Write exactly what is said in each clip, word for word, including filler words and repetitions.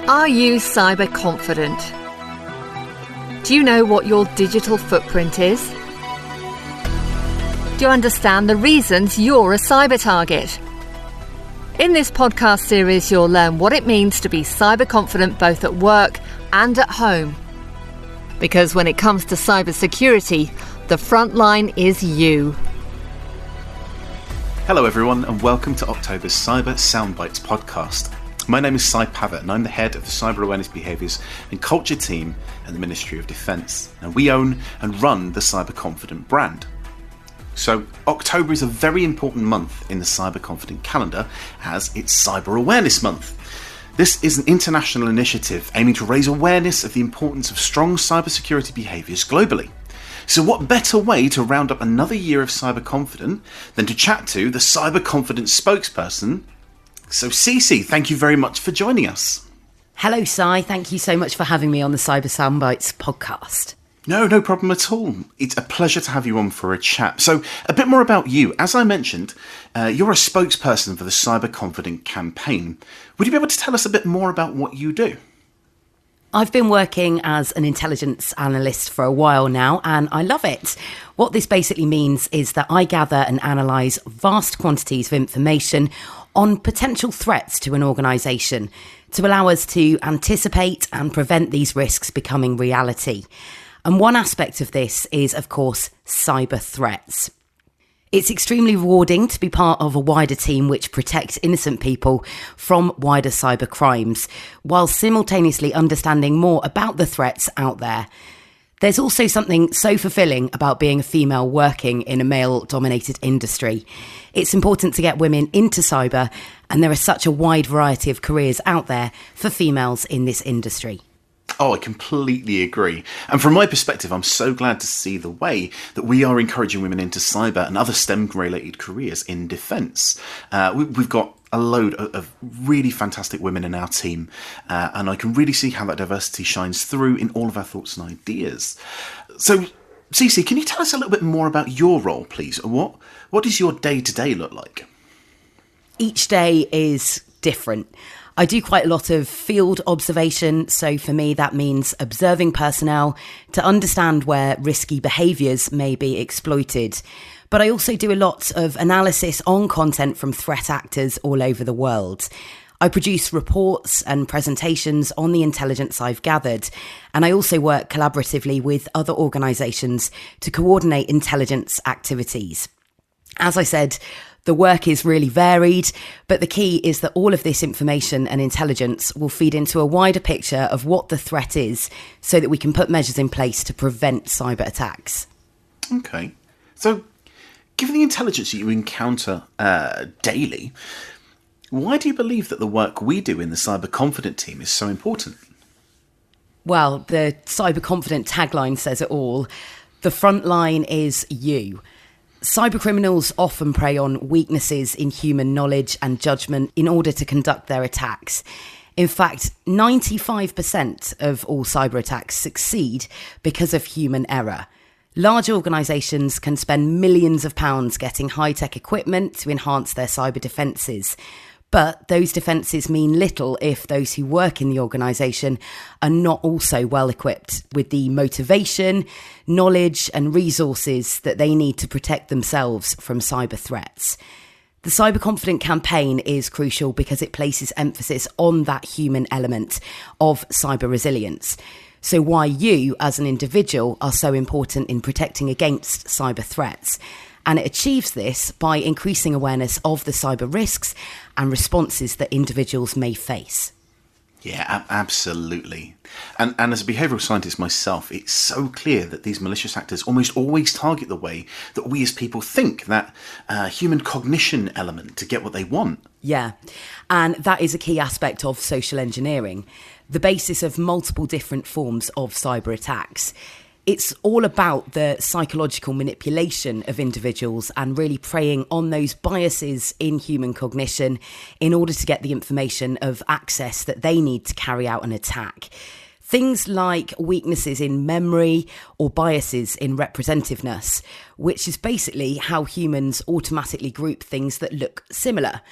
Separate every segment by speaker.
Speaker 1: Are you cyber confident? Do you know what your digital footprint is? Do you understand the reasons you're a cyber target? In this podcast series, you'll learn what it means to be cyber confident both at work and at home. Because when it comes to cybersecurity, the front line is you.
Speaker 2: Hello everyone and welcome to October's Cyber Soundbites podcast. My name is Sai Pavat and I'm the head of the Cyber Awareness Behaviours and Culture team at the Ministry of Defence. And we own and run the Cyber Confident brand. So October is a very important month in the Cyber Confident calendar as it's Cyber Awareness Month. This is an international initiative aiming to raise awareness of the importance of strong cybersecurity behaviours globally. So what better way to round up another year of Cyber Confident than to chat to the Cyber Confident spokesperson. So Cece, thank you very much for joining us.
Speaker 3: Hello Sai, thank you so much for having me on the Cyber Soundbites podcast.
Speaker 2: No, no problem at all. It's a pleasure to have you on for a chat. So a bit more about you. As I mentioned, uh, you're a spokesperson for the Cyber Confident campaign. Would you be able to tell us a bit more about what you do?
Speaker 3: I've been working as an intelligence analyst for a while now, and I love it. What this basically means is that I gather and analyse vast quantities of information on potential threats to an organisation to allow us to anticipate and prevent these risks becoming reality. And one aspect of this is, of course, cyber threats. It's extremely rewarding to be part of a wider team which protects innocent people from wider cyber crimes, while simultaneously understanding more about the threats out there. There's also something so fulfilling about being a female working in a male-dominated industry. It's important to get women into cyber, and there is such a wide variety of careers out there for females in this industry.
Speaker 2: Oh, I completely agree. And from my perspective, I'm so glad to see the way that we are encouraging women into cyber and other STEM-related careers in defence. Uh, we, we've got a load of, of really fantastic women in our team, uh, and I can really see how that diversity shines through in all of our thoughts and ideas. So, Cece, can you tell us a little bit more about your role, please? What, what does your day-to-day look like?
Speaker 3: Each day is different. I do quite a lot of field observation, so for me that means observing personnel to understand where risky behaviours may be exploited. But I also do a lot of analysis on content from threat actors all over the world. I produce reports and presentations on the intelligence I've gathered, and I also work collaboratively with other organisations to coordinate intelligence activities. As I said, the work is really varied, but the key is that all of this information and intelligence will feed into a wider picture of what the threat is so that we can put measures in place to prevent cyber attacks.
Speaker 2: Okay. So, given the intelligence that you encounter uh, daily, why do you believe that the work we do in the Cyber Confident team is so important?
Speaker 3: Well, the Cyber Confident tagline says it all. The front line is you. Cybercriminals often prey on weaknesses in human knowledge and judgment in order to conduct their attacks. In fact, ninety-five percent of all cyber attacks succeed because of human error. Large organisations can spend millions of pounds getting high-tech equipment to enhance their cyber defences. But those defences mean little if those who work in the organisation are not also well equipped with the motivation, knowledge and resources that they need to protect themselves from cyber threats. The Cyber Confident campaign is crucial because it places emphasis on that human element of cyber resilience. So why you, as an individual, are so important in protecting against cyber threats. And it achieves this by increasing awareness of the cyber risks and responses that individuals may face.
Speaker 2: Yeah, ab- absolutely. And, and as a behavioural scientist myself, it's so clear that these malicious actors almost always target the way that we as people think, that uh, human cognition element to get what they want.
Speaker 3: Yeah, and that is a key aspect of social engineering, the basis of multiple different forms of cyber attacks. It's all about the psychological manipulation of individuals and really preying on those biases in human cognition in order to get the information of access that they need to carry out an attack. Things like weaknesses in memory or biases in representativeness, which is basically how humans automatically group things that look similar.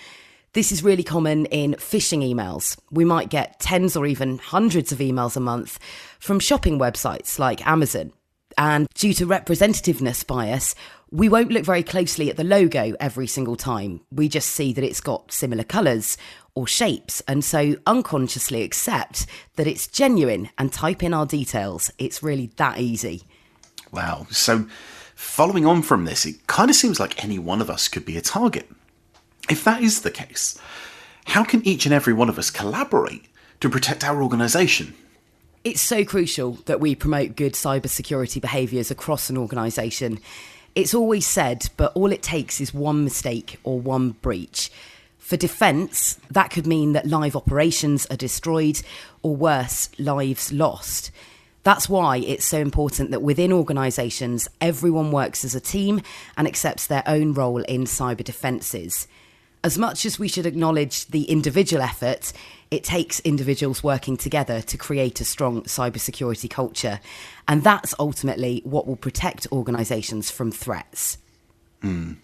Speaker 3: This is really common in phishing emails. We might get tens or even hundreds of emails a month from shopping websites like Amazon. And due to representativeness bias, we won't look very closely at the logo every single time. We just see that it's got similar colours or shapes, and so unconsciously accept that it's genuine and type in our details. It's really that easy.
Speaker 2: Wow. So following on from this, it kind of seems like any one of us could be a target. If that is the case, how can each and every one of us collaborate to protect our organisation?
Speaker 3: It's so crucial that we promote good cybersecurity behaviours across an organisation. It's always said, but all it takes is one mistake or one breach. For defence, that could mean that live operations are destroyed, or worse, lives lost. That's why it's so important that within organisations, everyone works as a team and accepts their own role in cyber defences. As much as we should acknowledge the individual effort, it takes individuals working together to create a strong cybersecurity culture. And that's ultimately what will protect organisations from threats.
Speaker 2: Mm.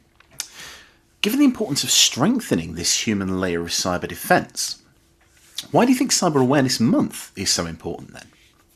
Speaker 2: Given the importance of strengthening this human layer of cyber defence, why do you think Cyber Awareness Month is so important then?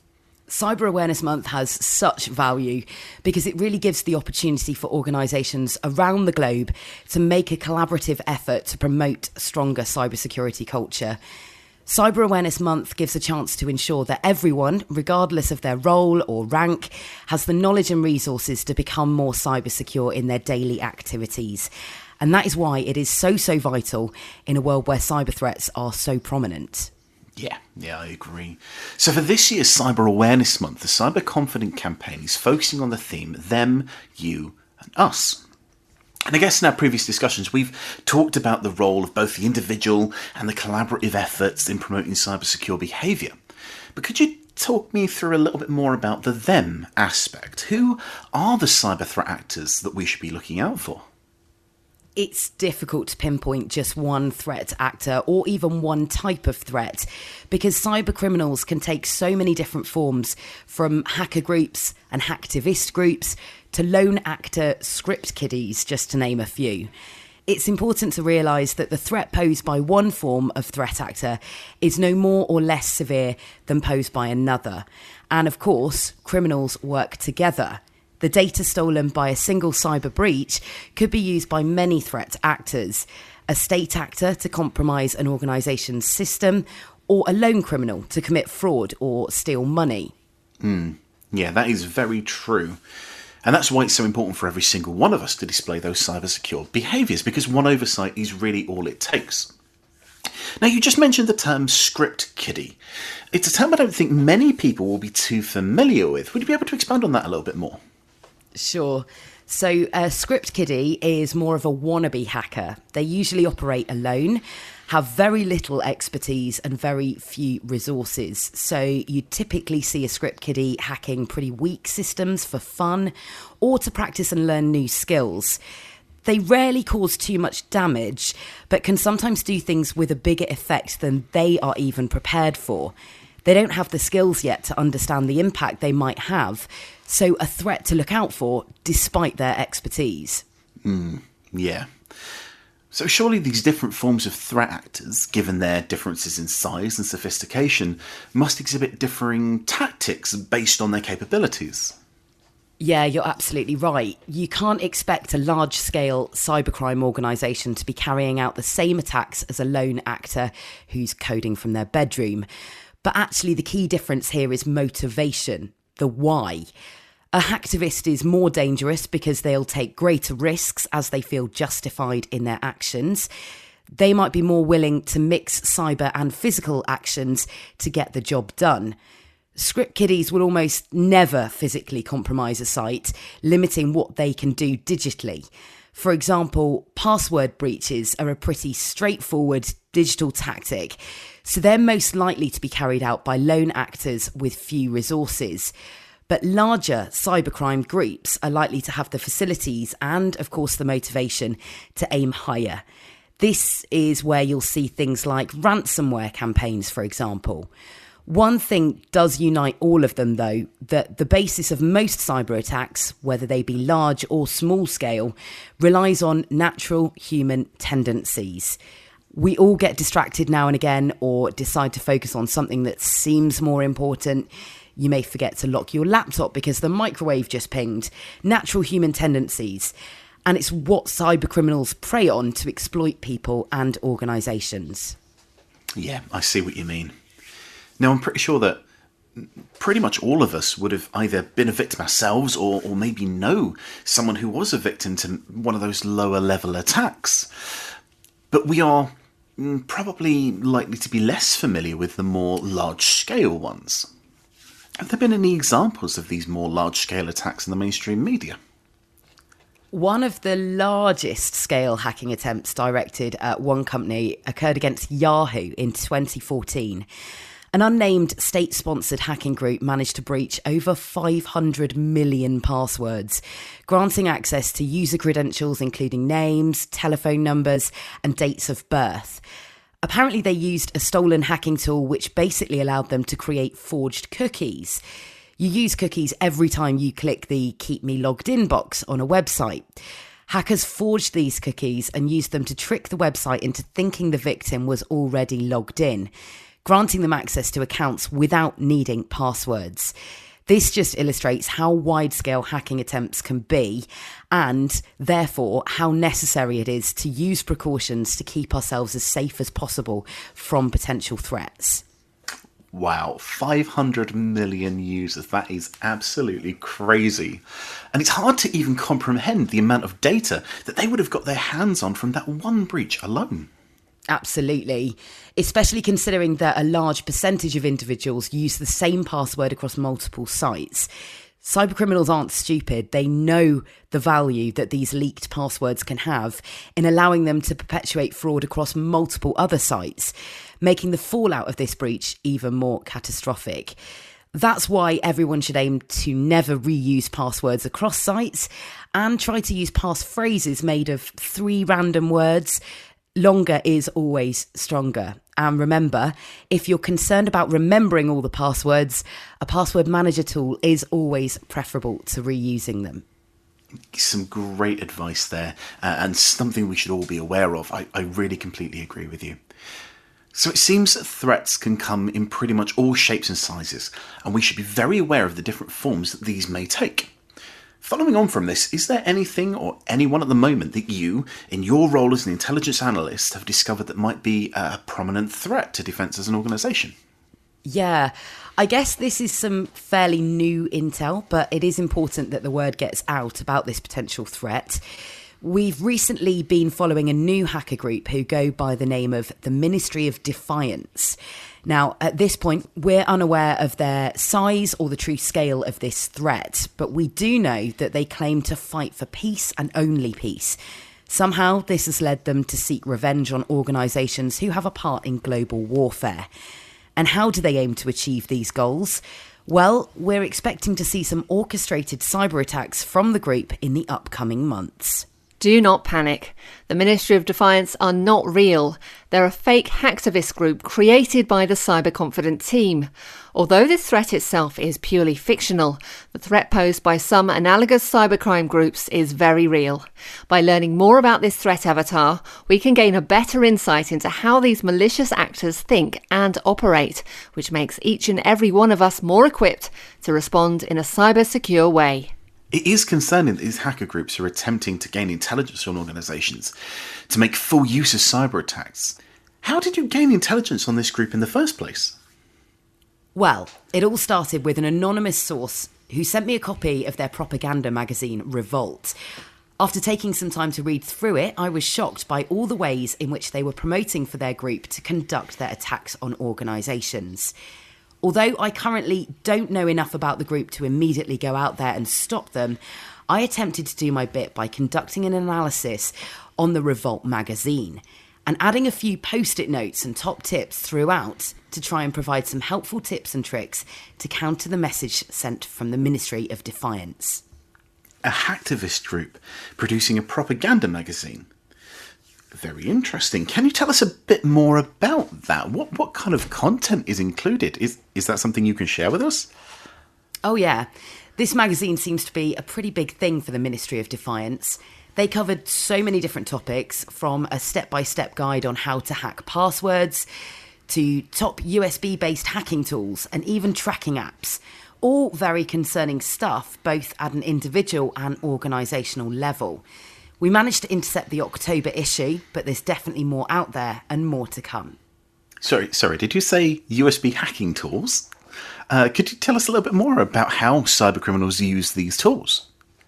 Speaker 3: Cyber Awareness Month has such value because it really gives the opportunity for organisations around the globe to make a collaborative effort to promote a stronger cybersecurity culture. Cyber Awareness Month gives a chance to ensure that everyone, regardless of their role or rank, has the knowledge and resources to become more cyber secure in their daily activities. And that is why it is so, so vital in a world where cyber threats are so prominent.
Speaker 2: Yeah, yeah, I agree. So for this year's Cyber Awareness Month, the Cyber Confident campaign is focusing on the theme, them, you and us. And I guess in our previous discussions, we've talked about the role of both the individual and the collaborative efforts in promoting cyber secure behaviour. But could you talk me through a little bit more about the them aspect? Who are the cyber threat actors that we should be looking out for?
Speaker 3: It's difficult to pinpoint just one threat actor or even one type of threat because cyber criminals can take so many different forms, from hacker groups and hacktivist groups to lone actor script kiddies, just to name a few. It's important to realise that the threat posed by one form of threat actor is no more or less severe than posed by another. And of course, criminals work together. The data stolen by a single cyber breach could be used by many threat actors, a state actor to compromise an organisation's system, or a lone criminal to commit fraud or steal money.
Speaker 2: Mm, yeah, that is very true. And that's why it's so important for every single one of us to display those cyber secure behaviours, because one oversight is really all it takes. Now, you just mentioned the term script kiddie. It's a term I don't think many people will be too familiar with. Would you be able to expand on that a little bit more?
Speaker 3: Sure. So a script kiddie is more of a wannabe hacker. They usually operate alone, have very little expertise and very few resources. So you typically see a script kiddie hacking pretty weak systems for fun or to practice and learn new skills. They rarely cause too much damage, but can sometimes do things with a bigger effect than they are even prepared for. They don't have the skills yet to understand the impact they might have, so a threat to look out for despite their expertise.
Speaker 2: Mm, yeah. So surely these different forms of threat actors, given their differences in size and sophistication, must exhibit differing tactics based on their capabilities.
Speaker 3: Yeah, you're absolutely right. You can't expect a large-scale cybercrime organisation to be carrying out the same attacks as a lone actor who's coding from their bedroom. But actually the key difference here is motivation, the why. A hacktivist is more dangerous because they'll take greater risks as they feel justified in their actions. They might be more willing to mix cyber and physical actions to get the job done. Script kiddies will almost never physically compromise a site, limiting what they can do digitally. For example, password breaches are a pretty straightforward digital tactic, so they're most likely to be carried out by lone actors with few resources. But larger cybercrime groups are likely to have the facilities and, of course, the motivation to aim higher. This is where you'll see things like ransomware campaigns, for example. One thing does unite all of them, though, that the basis of most cyber attacks, whether they be large or small scale, relies on natural human tendencies. We all get distracted now and again or decide to focus on something that seems more important. You may forget to lock your laptop because the microwave just pinged. Natural human tendencies. And it's what cybercriminals prey on to exploit people and organisations.
Speaker 2: Yeah, I see what you mean. Now, I'm pretty sure that pretty much all of us would have either been a victim ourselves or, or maybe know someone who was a victim to one of those lower level attacks. But we are probably likely to be less familiar with the more large scale ones. Have there been any examples of these more large scale attacks in the mainstream media?
Speaker 3: One of the largest scale hacking attempts directed at one company occurred against Yahoo in twenty fourteen. An unnamed state-sponsored hacking group managed to breach over five hundred million passwords, granting access to user credentials including names, telephone numbers, and dates of birth. Apparently, they used a stolen hacking tool which basically allowed them to create forged cookies. You use cookies every time you click the Keep Me Logged In box on a website. Hackers forged these cookies and used them to trick the website into thinking the victim was already logged in, granting them access to accounts without needing passwords. This just illustrates how wide-scale hacking attempts can be and, therefore, how necessary it is to use precautions to keep ourselves as safe as possible from potential threats.
Speaker 2: Wow, five hundred million users. That is absolutely crazy. And it's hard to even comprehend the amount of data that they would have got their hands on from that one breach alone.
Speaker 3: Absolutely, especially considering that a large percentage of individuals use the same password across multiple sites. Cybercriminals aren't stupid. They know the value that these leaked passwords can have in allowing them to perpetuate fraud across multiple other sites, making the fallout of this breach even more catastrophic. That's why everyone should aim to never reuse passwords across sites and try to use passphrases made of three random words. Longer is always stronger. And remember, if you're concerned about remembering all the passwords, a password manager tool is always preferable to reusing them.
Speaker 2: Some great advice there, uh, and something we should all be aware of. I, I really completely agree with you. So it seems that threats can come in pretty much all shapes and sizes, and we should be very aware of the different forms that these may take. Following on from this, is there anything or anyone at the moment that you, in your role as an intelligence analyst, have discovered that might be a prominent threat to defence as an organisation?
Speaker 3: Yeah, I guess this is some fairly new intel, but it is important that the word gets out about this potential threat. We've recently been following a new hacker group who go by the name of the Ministry of Defiance. Now, at this point, we're unaware of their size or the true scale of this threat, but we do know that they claim to fight for peace and only peace. Somehow, this has led them to seek revenge on organisations who have a part in global warfare. And how do they aim to achieve these goals? Well, we're expecting to see some orchestrated cyber attacks from the group in the upcoming months.
Speaker 1: Do not panic. The Ministry of Defiance are not real. They're a fake hacktivist group created by the Cyber Confident team. Although this threat itself is purely fictional, the threat posed by some analogous cybercrime groups is very real. By learning more about this threat avatar, we can gain a better insight into how these malicious actors think and operate, which makes each and every one of us more equipped to respond in a cyber-secure way.
Speaker 2: It is concerning that these hacker groups are attempting to gain intelligence on organisations to make full use of cyber attacks. How did you gain intelligence on this group in the first place?
Speaker 3: Well, it all started with an anonymous source who sent me a copy of their propaganda magazine, Revolt. After taking some time to read through it, I was shocked by all the ways in which they were promoting for their group to conduct their attacks on organisations. Although I currently don't know enough about the group to immediately go out there and stop them, I attempted to do my bit by conducting an analysis on the Revolt magazine and adding a few post-it notes and top tips throughout to try and provide some helpful tips and tricks to counter the message sent from the Ministry of Defiance.
Speaker 2: A hacktivist group producing a propaganda magazine? Very interesting. Can you tell us a bit more about that? What what kind of content is included? Is is that something you can share with us?
Speaker 3: Oh yeah. This magazine seems to be a pretty big thing for the Ministry of Defiance. They covered so many different topics, from a step-by-step guide on how to hack passwords to top U S B-based hacking tools and even tracking apps. All very concerning stuff, both at an individual and organisational level. We managed to intercept the October issue, but there's definitely more out there and more to come.
Speaker 2: Sorry, sorry, did you say U S B hacking tools? Uh, could you tell us a little bit more about how cybercriminals use these tools?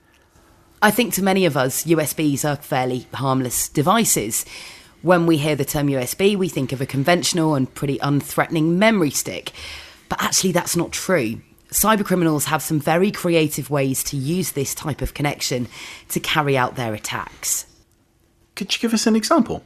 Speaker 3: I think to many of us, U S Bs are fairly harmless devices. When we hear the term U S B, we think of a conventional and pretty unthreatening memory stick. But actually, that's not true. Cybercriminals have some very creative ways to use this type of connection to carry out their attacks.
Speaker 2: Could you give us an example?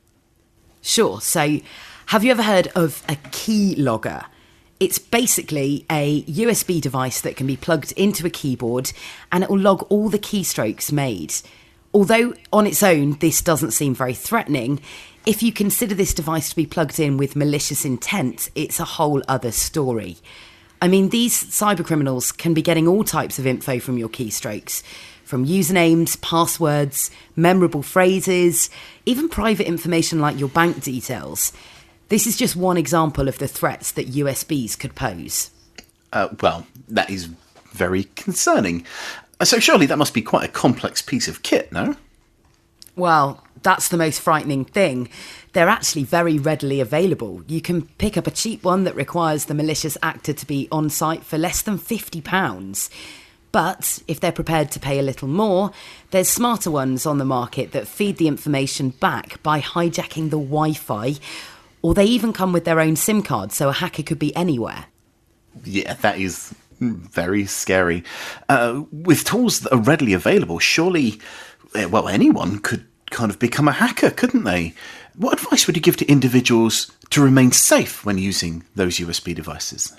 Speaker 3: Sure. So, have you ever heard of a key logger? It's basically a U S B device that can be plugged into a keyboard and it will log all the keystrokes made. Although on its own this doesn't seem very threatening, if you consider this device to be plugged in with malicious intent, it's a whole other story. I mean, these cybercriminals can be getting all types of info from your keystrokes, from usernames, passwords, memorable phrases, even private information like your bank details. This is just one example of the threats that U S Bs could pose.
Speaker 2: Uh, well, that is very concerning. So surely that must be quite a complex piece of kit, no?
Speaker 3: Well, that's the most frightening thing. They're actually very readily available. You can pick up a cheap one that requires the malicious actor to be on site for less than fifty pounds. But if they're prepared to pay a little more, there's smarter ones on the market that feed the information back by hijacking the Wi-Fi, or they even come with their own SIM card, so a hacker could be anywhere.
Speaker 2: Yeah, that is very scary. Uh, with tools that are readily available, surely, well, anyone could kind of become a hacker, couldn't they? What advice would you give to individuals to remain safe when using those U S B devices?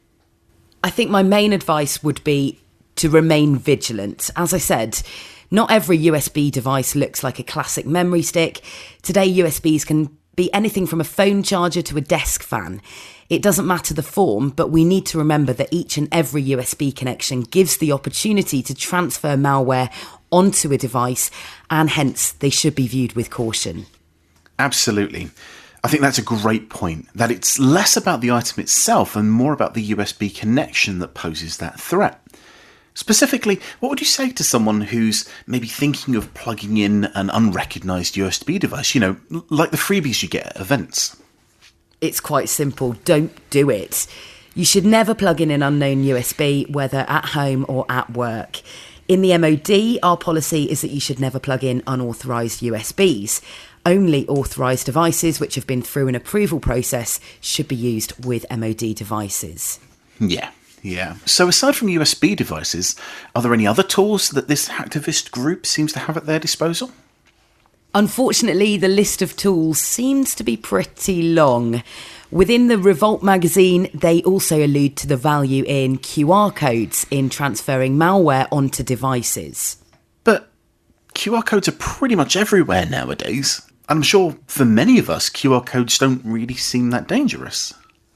Speaker 3: I think my main advice would be to remain vigilant. As I said, not every U S B device looks like a classic memory stick. Today, U S Bs can be anything from a phone charger to a desk fan. It doesn't matter the form, but we need to remember that each and every U S B connection gives the opportunity to transfer malware onto a device, and hence they should be viewed with caution.
Speaker 2: Absolutely. I think that's a great point, that it's less about the item itself and more about the U S B connection that poses that threat. Specifically, what would you say to someone who's maybe thinking of plugging in an unrecognised U S B device, you know, like the freebies you get at events?
Speaker 3: It's quite simple. Don't do it. You should never plug in an unknown U S B, whether at home or at work. In the M O D, our policy is that you should never plug in unauthorised U S Bs. Only authorised devices which have been through an approval process should be used with M O D devices.
Speaker 2: Yeah, yeah. So aside from U S B devices, are there any other tools that this hacktivist group seems to have at their disposal?
Speaker 3: Unfortunately, the list of tools seems to be pretty long. Within the Revolt magazine, they also allude to the value in Q R codes in transferring malware onto devices.
Speaker 2: But Q R codes are pretty much everywhere nowadays. I'm sure for many of us, Q R codes don't really seem that dangerous.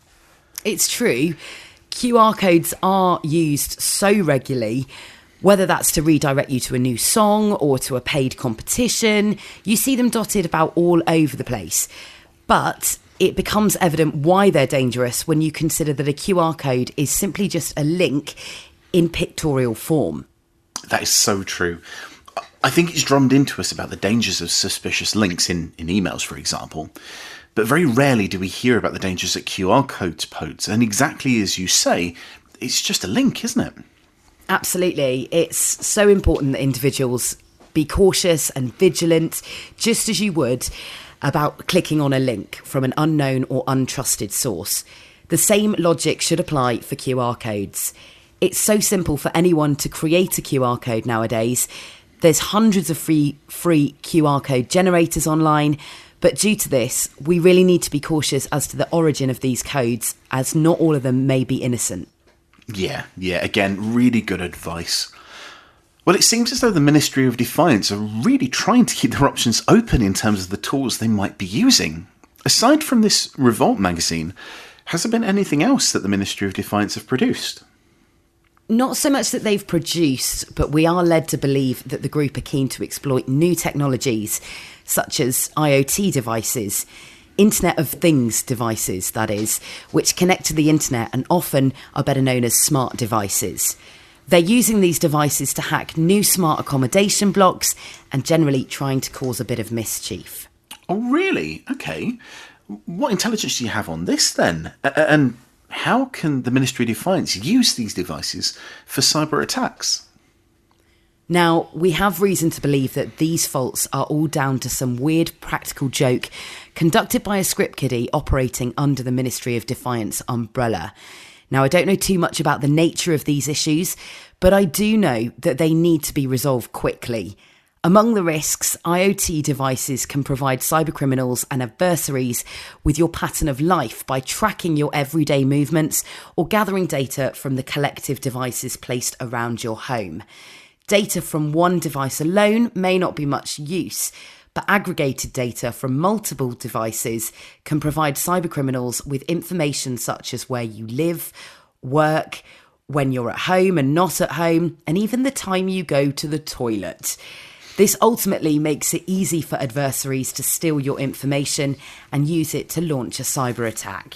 Speaker 3: It's true. Q R codes are used so regularly. Whether that's to redirect you to a new song or to a paid competition, you see them dotted about all over the place. But it becomes evident why they're dangerous when you consider that a Q R code is simply just a link in pictorial form.
Speaker 2: That is so true. I think it's drummed into us about the dangers of suspicious links in, in emails, for example. But very rarely do we hear about the dangers that Q R codes pose. And exactly as you say, it's just a link, isn't it?
Speaker 3: Absolutely. It's so important that individuals be cautious and vigilant, just as you would about clicking on a link from an unknown or untrusted source. The same logic should apply for Q R codes. It's so simple for anyone to create a Q R code nowadays. There's hundreds of free free Q R code generators online, but due to this, we really need to be cautious as to the origin of these codes, as not all of them may be innocent.
Speaker 2: Yeah, yeah, again, really good advice. Well, it seems as though the Ministry of Defiance are really trying to keep their options open in terms of the tools they might be using. Aside from this Revolt magazine, has there been anything else that the Ministry of Defiance have produced?
Speaker 3: Not so much that they've produced, but we are led to believe that the group are keen to exploit new technologies, such as IoT devices, Internet of Things devices, that is, which connect to the internet and often are better known as smart devices. They're using these devices to hack new smart accommodation blocks and generally trying to cause a bit of mischief.
Speaker 2: Oh, really? Okay. What intelligence do you have on this then? A- and how can the Ministry of Defiance use these devices for cyber attacks?
Speaker 3: Now, we have reason to believe that these faults are all down to some weird practical joke conducted by a script kiddie operating under the Ministry of Defiance umbrella. Now, I don't know too much about the nature of these issues, but I do know that they need to be resolved quickly. Among the risks, IoT devices can provide cybercriminals and adversaries with your pattern of life by tracking your everyday movements or gathering data from the collective devices placed around your home. Data from one device alone may not be much use, but aggregated data from multiple devices can provide cybercriminals with information such as where you live, work, when you're at home and not at home, and even the time you go to the toilet. This ultimately makes it easy for adversaries to steal your information and use it to launch a cyber attack.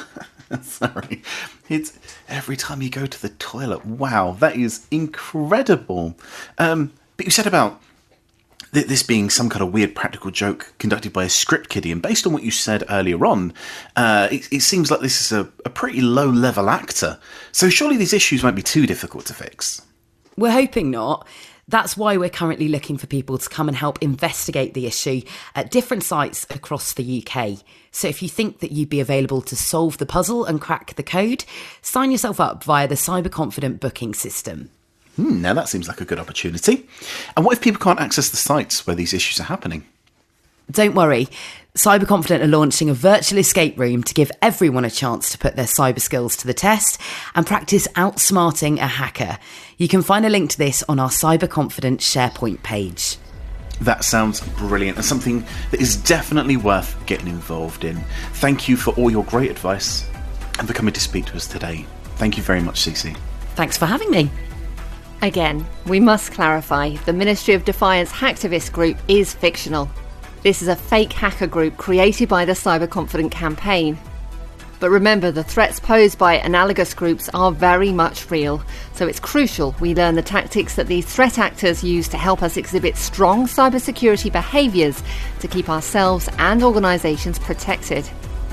Speaker 2: Sorry, it's every time you go to the toilet. Wow, that is incredible. Um, but you said about th- this being some kind of weird practical joke conducted by a script kiddie, and based on what you said earlier on, uh, it, it seems like this is a, a pretty low-level actor. So surely these issues won't be too difficult to fix.
Speaker 3: We're hoping not. That's why we're currently looking for people to come and help investigate the issue at different sites across the U K. So if you think that you'd be available to solve the puzzle and crack the code, sign yourself up via the Cyber Confident booking system.
Speaker 2: Hmm, now that seems like a good opportunity. And what if people can't access the sites where these issues are happening?
Speaker 3: Don't worry, Cyber Confident are launching a virtual escape room to give everyone a chance to put their cyber skills to the test and practice outsmarting a hacker. You can find a link to this on our Cyber Confident SharePoint page.
Speaker 2: That sounds brilliant and something that is definitely worth getting involved in. Thank you for all your great advice and for coming to speak to us today. Thank you very much, Cece.
Speaker 3: Thanks for having me.
Speaker 1: Again, we must clarify, the Ministry of Defiance hacktivist group is fictional. This is a fake hacker group created by the Cyber Confident campaign. But remember, the threats posed by analogous groups are very much real, so it's crucial we learn the tactics that these threat actors use to help us exhibit strong cybersecurity behaviours to keep ourselves and organisations protected.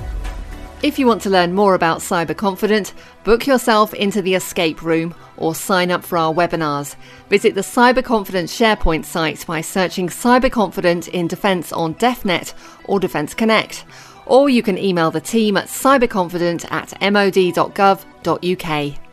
Speaker 1: If you want to learn more about Cyber Confident, book yourself into the escape room or sign up for our webinars. Visit the Cyber Confident SharePoint site by searching Cyber Confident in Defence on DefNet or Defence Connect. Or you can email the team at cyberconfident at mod dot gov dot uk.